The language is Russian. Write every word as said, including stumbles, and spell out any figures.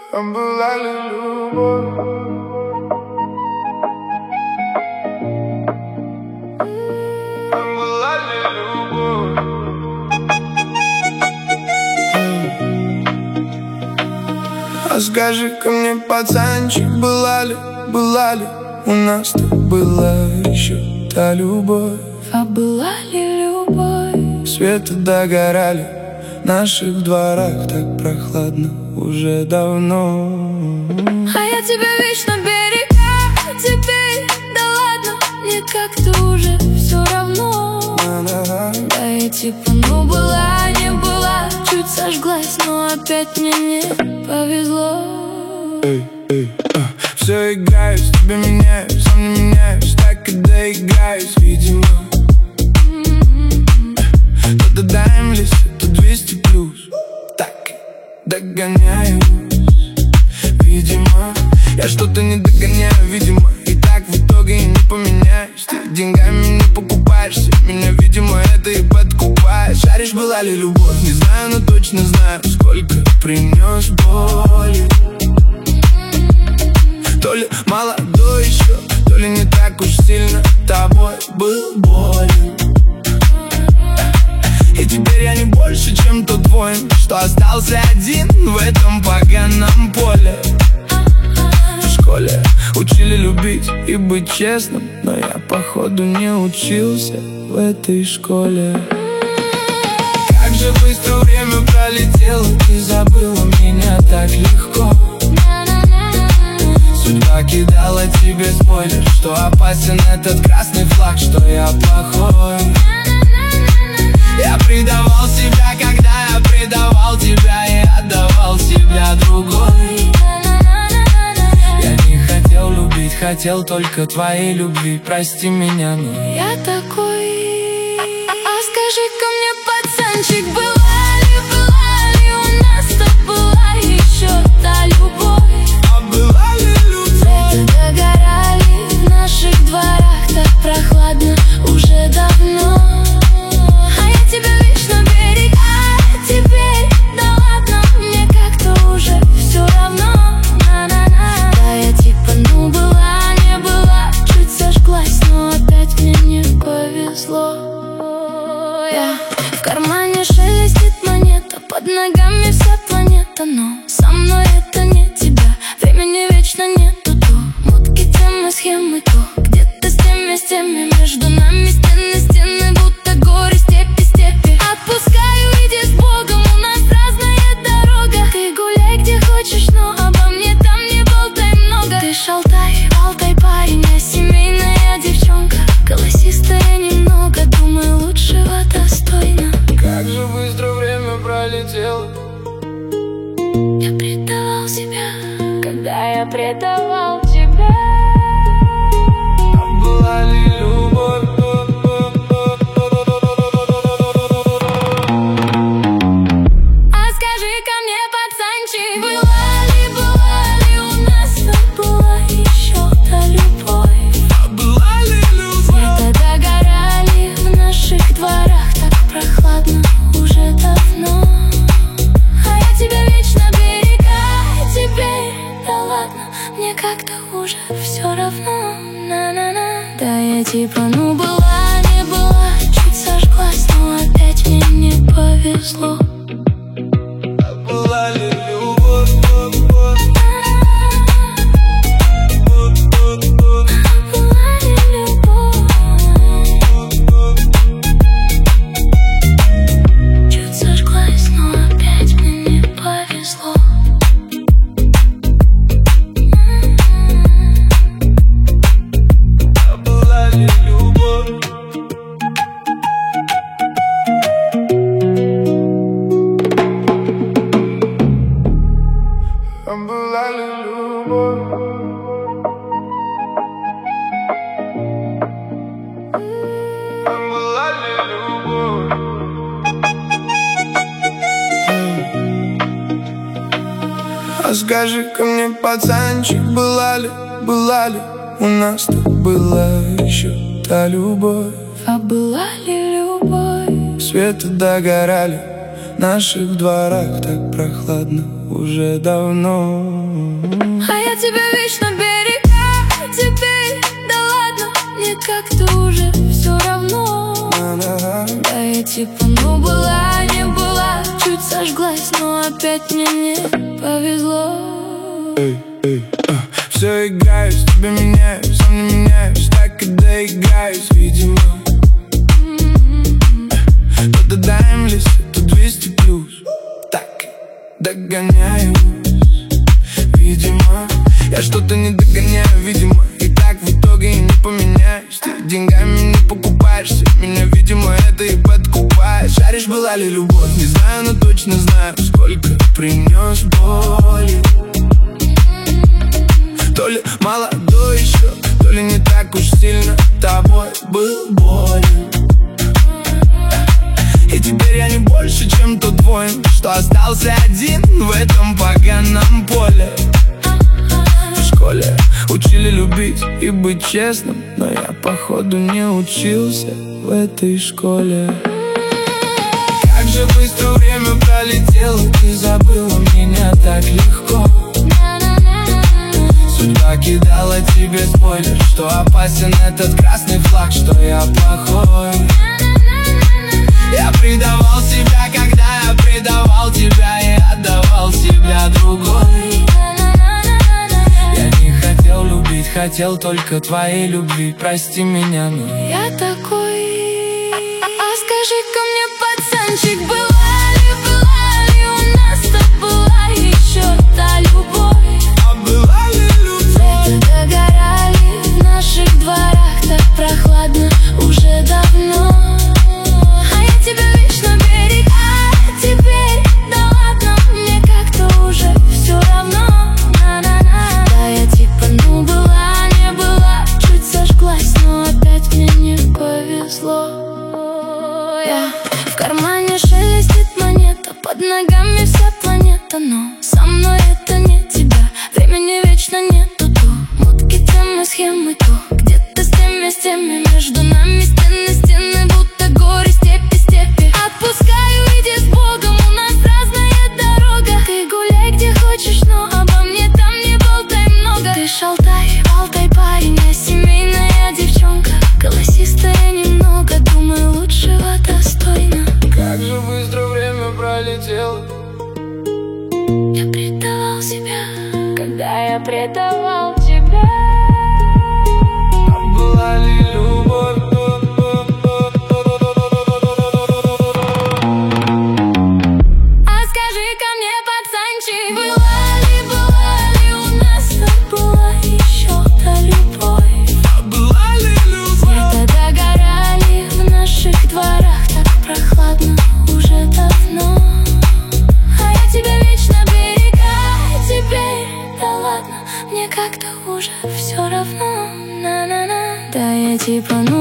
А была ли любовь? А была ли любовь? А скажи-ка мне, пацанчик, была ли, была ли у нас-то была еще та любовь? А была ли любовь? Светы догорали в наших дворах, так прохладно уже давно. А я тебя вечно берегла, теперь да ладно, мне как-то уже все равно. Да я типа ну была, не была, чуть сожглась, но опять мне не повезло. Эй, эй, а. Все играюсь, тебя меняю, сам не меняюсь, так и доиграюсь, видимо. То додаем лес, то двести плюс, так и догоняюсь, видимо. Я что-то не догоняю, видимо, и так в итоге и не поменяюсь. Ты деньгами не покупаешься, меня, видимо, это и подкупает. Шаришь, была ли любовь, не знаю, но точно знаю, сколько принес боли. То ли молодой еще, то ли не так уж сильно тобой был болен. И теперь я не больше, чем тот воин, что остался один в этом поганом поле. В школе учили любить и быть честным, но я, походу, не учился в этой школе. Как же быстро время пролетело, ты забыла меня так легко. Судьба кидала тебе спойлер, что опасен этот красный флаг, что я плохой. Я предавал себя, когда я предавал тебя и отдавал себя другой. Я не хотел любить, хотел только твоей любви, прости меня, но я такой. А скажи-ка мне, пацанчик, была ли, была ли у нас-то была еще та любовь? А была ли любовь? Светы догорали в наших дворах, так прохладно уже давно. А я тебя вечно берегла, теперь да ладно, мне как-то уже все равно. На-на-на. Да я типа ну была, не была, чуть сожглась, но опять мне не повезло. Я в кармане шелестит монета, под ногами вся планета, но со мной это не тебя. Времени вечно нету, то мутки, темы, схемы, то где-то с теми, с теми между нами стены, стены, будто горы, степи, степи. Отпускаю, иди с Богом, у нас разная дорога. Ты гуляй где хочешь, но обо мне там не болтай много. Ты шалтай, болтай, парень, я семейная девчонка, голосистая немного, думаю, лучшего достойна. Как же быстро время пролетело. Я предавал себя, когда я предавал тебя. А была ли любовь? А скажи-ка мне, пацанчик, была ли, была ли у нас-то была еще та любовь? А была ли любовь? Светы догорали в наших дворах, так прохладно уже давно. А я тебя вечно берегла, теперь да ладно, мне как-то уже все равно. На-на-на. Да я типа ну была, не была, чуть сожглась, но опять мне не повезло. А была ли любовь? Была ли любовь? Чуть сожглась, но опять мне не повезло. А была ли любовь? А была ли любовь? А была ли любовь? А скажи-ка мне, пацанчик, была ли, была ли у нас-то была еще та любовь? А была ли любовь? Светы догорали наших дворах так прохладно уже давно. А я тебя вечно берегла теперь. Да ладно, мне как-то уже все равно. Да я типа ну была, не была, чуть сожглась, но опять мне не повезло. Эй, эй, а. Все играюсь, тебя меняюсь, сам не меняюсь, так когда играюсь, видимо. То додаем лес, то двести плюс. Так, догоняюсь, видимо. Я что-то не догоняю, видимо. И так в итоге и не поменяюсь. Ты деньгами не покупаешься, меня, видимо, это и подкупает. Шаришь, была ли любовь, не знаю, но точно знаю, сколько принес боли. То ли молодой еще, то ли не так уж сильно тобой был болен. И теперь я не больше, чем тот воин, что остался один в этом поганом поле. В школе учили любить и быть честным, но я, походу, не учился в этой школе. Как же быстро время пролетело, ты забыла меня так легко. Судьба кидала тебе спойлер, что опасен этот красный флаг, что я плохой. Я предавал себя, когда я предавал тебя и отдавал себя другой. Я не хотел любить, хотел только твоей любви, прости меня, но я такой. А скажи-ка мне, пацанчик, была ли, была ли у нас с тобой еще та любовь? А была ли любовь? Цветы догорали в наших дворах так прохладно уже давно. А я тебя вечно берегла теперь. Да ладно, мне как-то уже все равно. На-на-на. Да я типа ну была, не была, чуть сожглась, но опять мне не повезло. Я в кармане шелестит монета, под ногами вся планета, но со мной это не тебя. Времени вечно нету, то мутки, темы, схемы, то где-то с теми, с теми. Между нами стены, стены, будто горы, степи, степи. Отпускаю, иди с Богом, у нас разная дорога. Ты гуляй где хочешь, но обо мне там не болтай много. Ты шалтай, болтай, парень, я семейная девчонка, голосистая немного, думаю, лучшего достойна. Как же быстро время пролетело. Я предавал себя, когда я предавал тебя. А была ли любовь? А скажи-ка мне, пацанчик, была ли, была ли у нас с тобой еще та любовь? А была ли любовь? Цветы догорали в наших дворах так прохладно уже давно. А я тебя вечно берегла теперь. Да ладно, мне как-то уже все равно. На-на-на. Да я типа ну